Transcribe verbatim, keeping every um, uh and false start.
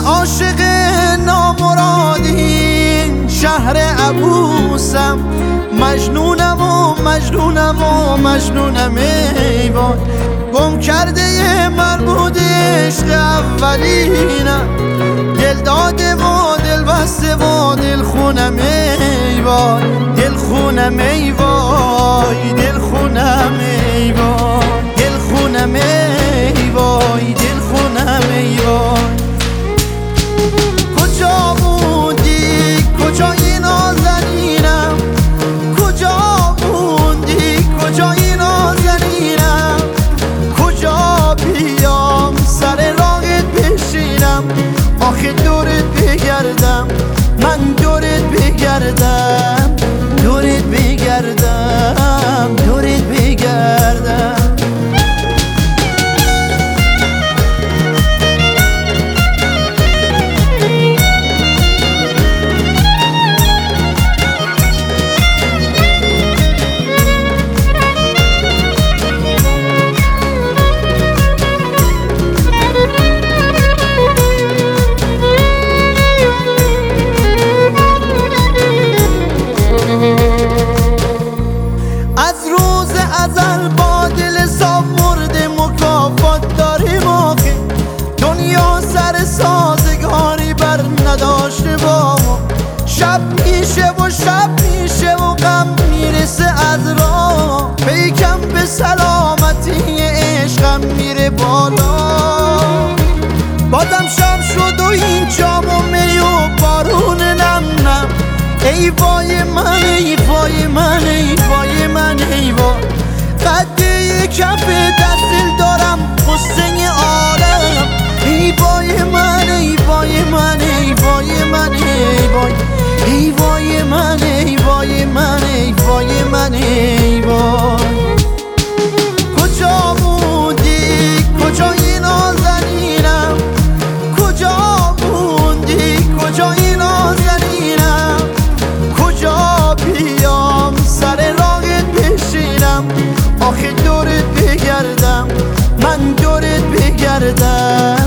عاشق نامرادی شهر عبوسم، مجنونم و مجنونم و مجنونم ای وای. گم کرده من بود عشق اولینم، دل داده و دل بسته و دل خونم ای وای، دل خونم ای وای، دل خونم ای وای، دل خونم ای وای، دل خونم ای وای. کجا بودی کجایی نازنینم، کجا بودی کجایی نازنینم، کجا بیام سر راهت بشینم، آخه دورت بگردم، من دورت بگردم، دورت بگردم، دورت بگردم. ازل با دل صاف مرده مکافات داریم آخه، دنیا سر سازگاری بر نداشته با ما. شب میشه و شب میشه و غم میرسه از راه، پیکم به سلامتی عشقم میره بالا. بازم شب شد و این جام و می و بارون نم نم، ای وای من ای وای من ای وای من ای وای. قده کف دستل دارم قصه عالم، ای وای من ای وای من ای وای من ای وای، ای وای من ای وای من ای وای من ای وای. کجا بودی کجایی نازنینم، کجا بودی کجایی نازنینم، کجا بیام سر راهت بشینم، آخه دورت بگردم، من دورت بگردم.